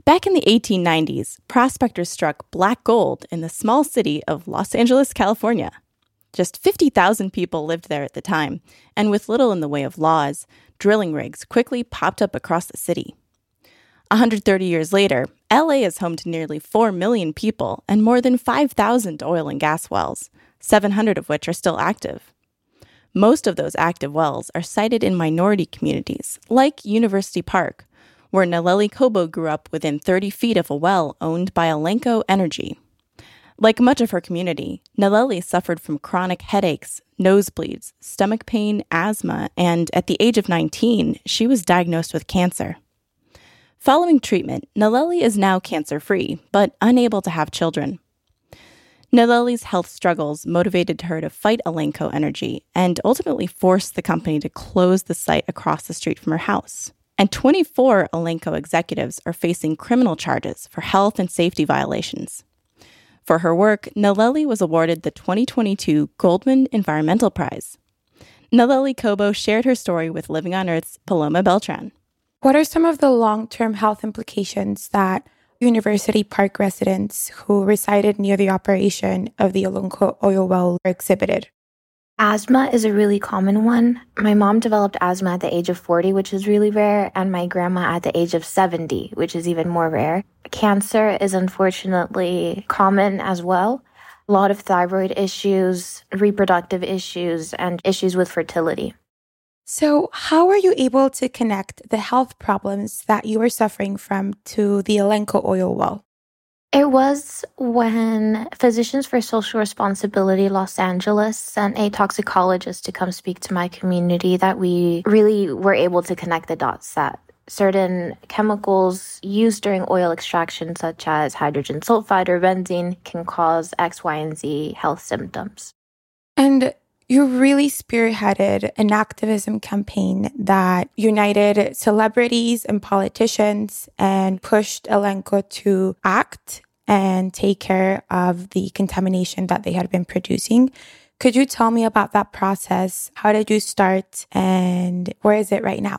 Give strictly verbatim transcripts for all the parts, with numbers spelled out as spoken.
Back in the eighteen nineties, prospectors struck black gold in the small city of Los Angeles, California. Just fifty thousand people lived there at the time, and with little in the way of laws, drilling rigs quickly popped up across the city. one hundred thirty years later, L A is home to nearly four million people and more than five thousand oil and gas wells, seven hundred of which are still active. Most of those active wells are sited in minority communities, like University Park, where Nalleli Cobo grew up within thirty feet of a well owned by Elenco Energy. Like much of her community, Nalleli suffered from chronic headaches, nosebleeds, stomach pain, asthma, and at the age of nineteen, she was diagnosed with cancer. Following treatment, Nalleli is now cancer-free, but unable to have children. Nalleli's health struggles motivated her to fight Elenco Energy and ultimately forced the company to close the site across the street from her house. And twenty-four Elenco executives are facing criminal charges for health and safety violations. For her work, Nalleli was awarded the twenty twenty-two Goldman Environmental Prize. Nalleli Cobo shared her story with Living on Earth's Paloma Beltran. What are some of the long-term health implications that University Park residents who resided near the operation of the Elenco oil well exhibited? Asthma is a really common one. My mom developed asthma at the age of forty, which is really rare, and my grandma at the age of seventy, which is even more rare. Cancer is unfortunately common as well. A lot of thyroid issues, reproductive issues, and issues with fertility. So how are you able to connect the health problems that you were suffering from to the Elenco oil well? It was when Physicians for Social Responsibility Los Angeles sent a toxicologist to come speak to my community that we really were able to connect the dots, that certain chemicals used during oil extraction, such as hydrogen sulfide or benzene, can cause X, Y, and Z health symptoms. And you really spearheaded an activism campaign that united celebrities and politicians and pushed Elenco to act and take care of the contamination that they had been producing. Could you tell me about that process? How did you start and where is it right now?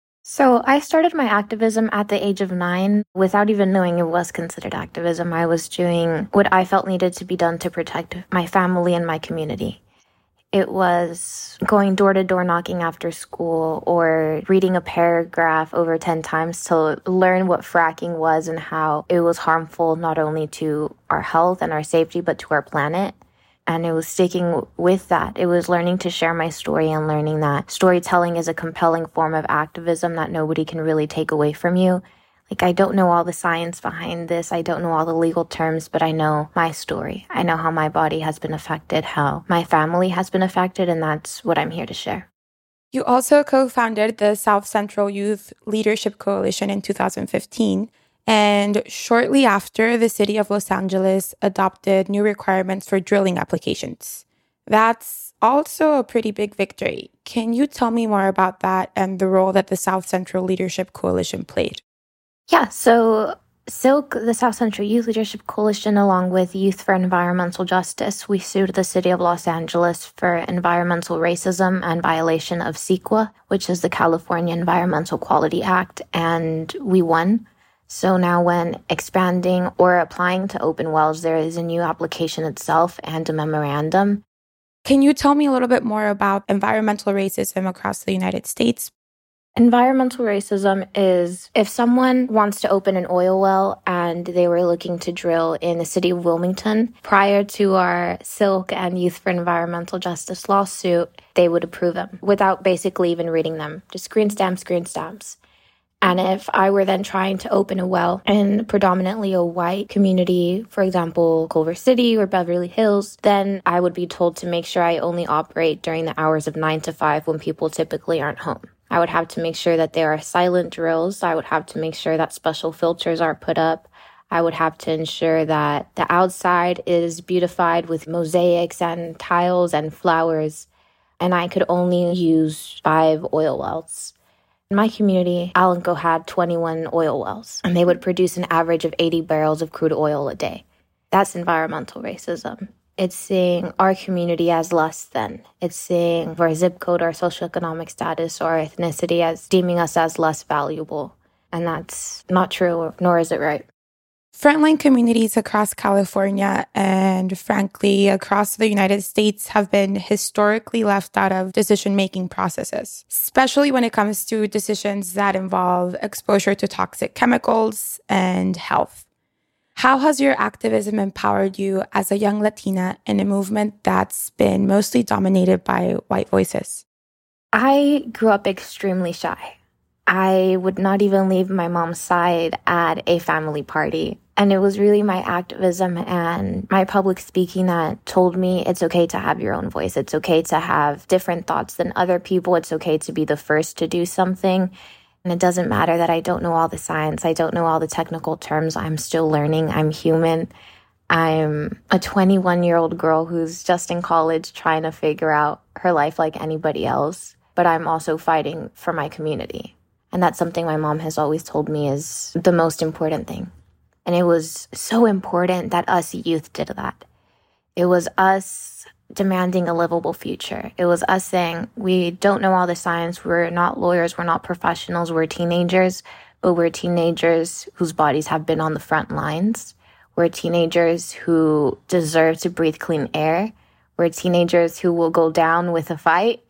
So I started my activism at the age of nine without even knowing it was considered activism. I was doing what I felt needed to be done to protect my family and my community. It was going door to door knocking after school or reading a paragraph over ten times to learn what fracking was and how it was harmful not only to our health and our safety, but to our planet. And it was sticking with that. It was learning to share my story and learning that storytelling is a compelling form of activism that nobody can really take away from you. Like, I don't know all the science behind this. I don't know all the legal terms, but I know my story. I know how my body has been affected, how my family has been affected, and that's what I'm here to share. You also co-founded the South Central Youth Leadership Coalition in two thousand fifteen. And shortly after, the city of Los Angeles adopted new requirements for drilling applications. That's also a pretty big victory. Can you tell me more about that and the role that the South Central Leadership Coalition played? Yeah, so SILC, the South Central Youth Leadership Coalition, along with Youth for Environmental Justice, we sued the city of Los Angeles for environmental racism and violation of CEQA, which is the California Environmental Quality Act, and we won. So now when expanding or applying to open wells, there is a new application itself and a memorandum. Can you tell me a little bit more about environmental racism across the United States? Environmental racism is if someone wants to open an oil well and they were looking to drill in the city of Wilmington, prior to our SILC and Youth for Environmental Justice lawsuit, they would approve them without basically even reading them. Just green stamps, green stamps. And if I were then trying to open a well in predominantly a white community, for example, Culver City or Beverly Hills, then I would be told to make sure I only operate during the hours of nine to five when people typically aren't home. I would have to make sure that there are silent drills. I would have to make sure that special filters are put up. I would have to ensure that the outside is beautified with mosaics and tiles and flowers. And I could only use five oil wells. In my community, Elenco had twenty-one oil wells, and they would produce an average of eighty barrels of crude oil a day. That's environmental racism. It's seeing our community as less than. It's seeing our zip code, our socioeconomic status, or ethnicity as deeming us as less valuable. And that's not true, nor is it right. Frontline communities across California and, frankly, across the United States have been historically left out of decision-making processes, especially when it comes to decisions that involve exposure to toxic chemicals and health. How has your activism empowered you as a young Latina in a movement that's been mostly dominated by white voices? I grew up extremely shy. I would not even leave my mom's side at a family party. And it was really my activism and my public speaking that told me it's okay to have your own voice. It's okay to have different thoughts than other people. It's okay to be the first to do something. And it doesn't matter that I don't know all the science. I don't know all the technical terms. I'm still learning. I'm human. I'm a twenty-one-year-old girl who's just in college trying to figure out her life like anybody else. But I'm also fighting for my community. And that's something my mom has always told me is the most important thing. And it was so important that us youth did that. It was us demanding a livable future. It was us saying, we don't know all the science. We're not lawyers. We're not professionals. We're teenagers, but we're teenagers whose bodies have been on the front lines. We're teenagers who deserve to breathe clean air. We're teenagers who will go down with a fight.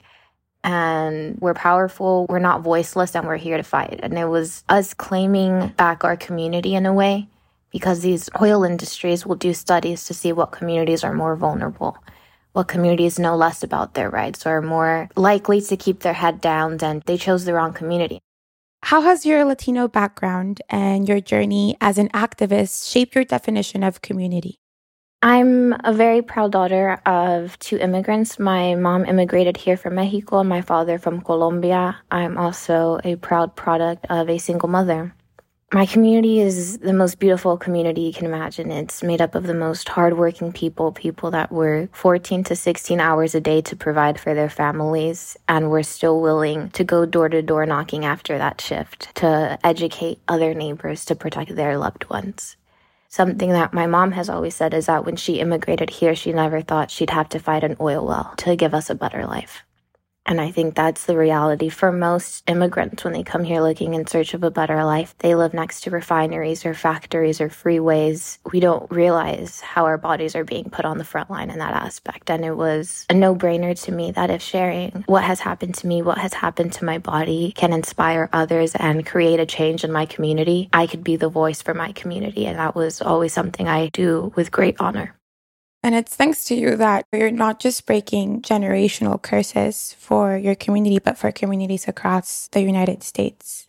And we're powerful, we're not voiceless, and we're here to fight. And it was us claiming back our community in a way, because these oil industries will do studies to see what communities are more vulnerable, what communities know less about their rights, or are more likely to keep their head down, and they chose the wrong community. How has your Latino background and your journey as an activist shaped your definition of community? I'm a very proud daughter of two immigrants. My mom immigrated here from Mexico and my father from Colombia. I'm also a proud product of a single mother. My community is the most beautiful community you can imagine. It's made up of the most hardworking people, people that work fourteen to sixteen hours a day to provide for their families, and we're still willing to go door to door knocking after that shift to educate other neighbors to protect their loved ones. Something that my mom has always said is that when she immigrated here, she never thought she'd have to fight an oil well to give us a better life. And I think that's the reality for most immigrants when they come here looking in search of a better life. They live next to refineries or factories or freeways. We don't realize how our bodies are being put on the front line in that aspect. And it was a no-brainer to me that if sharing what has happened to me, what has happened to my body can inspire others and create a change in my community, I could be the voice for my community. And that was always something I do with great honor. And it's thanks to you that you're not just breaking generational curses for your community, but for communities across the United States.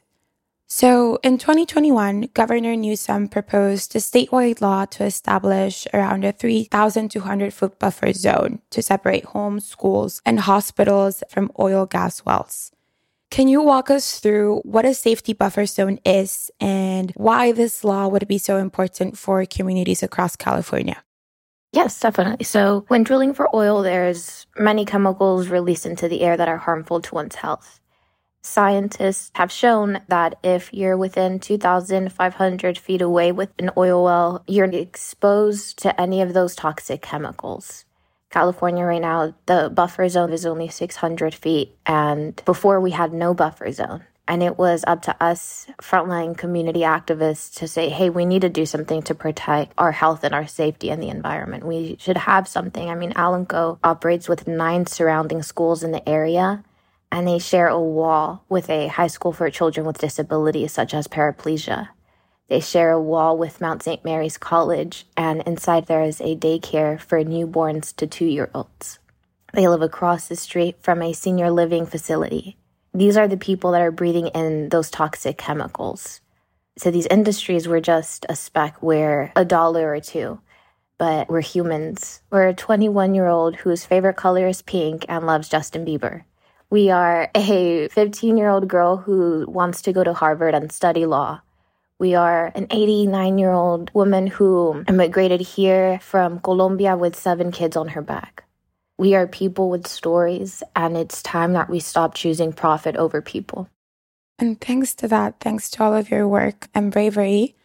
So in twenty twenty-one, Governor Newsom proposed a statewide law to establish around a three thousand two hundred foot buffer zone to separate homes, schools, and hospitals from oil gas wells. Can you walk us through what a safety buffer zone is and why this law would be so important for communities across California? Yes, definitely. So when drilling for oil, there's many chemicals released into the air that are harmful to one's health. Scientists have shown that if you're within two thousand five hundred feet away with an oil well, you're exposed to any of those toxic chemicals. California right now, the buffer zone is only six hundred feet, and before we had no buffer zone. And it was up to us frontline community activists to say, hey, we need to do something to protect our health and our safety and the environment. We should have something. I mean, Alanco operates with nine surrounding schools in the area, and they share a wall with a high school for children with disabilities such as paraplegia. They share a wall with Mount Saint Mary's College, and inside there is a daycare for newborns to two-year-olds. They live across the street from a senior living facility. These are the people that are breathing in those toxic chemicals. So these industries were just a speck. We're a dollar or two, but we're humans. We're a twenty-one-year-old whose favorite color is pink and loves Justin Bieber. We are a fifteen-year-old girl who wants to go to Harvard and study law. We are an eighty-nine-year-old woman who immigrated here from Colombia with seven kids on her back. We are people with stories, and it's time that we stop choosing profit over people. And thanks to that, thanks to all of your work and bravery,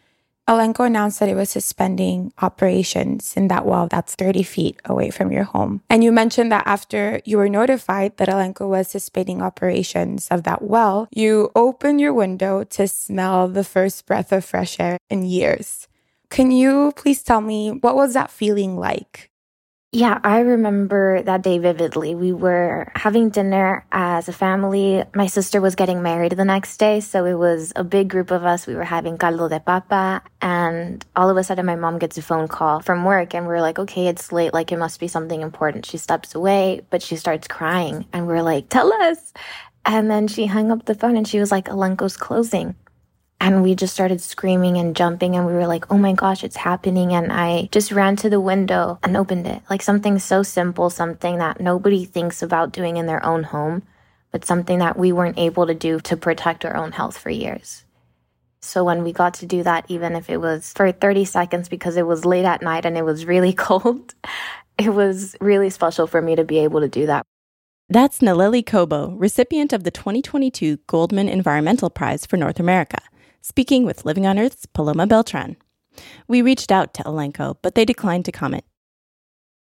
Elenco announced that it was suspending operations in that well that's thirty feet away from your home. And you mentioned that after you were notified that Elenco was suspending operations of that well, you opened your window to smell the first breath of fresh air in years. Can you please tell me, what was that feeling like? Yeah, I remember that day vividly. We were having dinner as a family. My sister was getting married the next day, so it was a big group of us. We were having caldo de papa, and all of a sudden my mom gets a phone call from work, and we're like, okay, it's late, like it must be something important. She steps away, but she starts crying, and we're like, tell us. And then she hung up the phone, and she was like, Elenco's closing. And we just started screaming and jumping, and we were like, oh my gosh, it's happening. And I just ran to the window and opened it. Like something so simple, something that nobody thinks about doing in their own home, but something that we weren't able to do to protect our own health for years. So when we got to do that, even if it was for thirty seconds because it was late at night and it was really cold, it was really special for me to be able to do that. That's Naleli Cobo, recipient of the twenty twenty-two Goldman Environmental Prize for North America, speaking with Living on Earth's Paloma Beltran. We reached out to Elenco, but they declined to comment.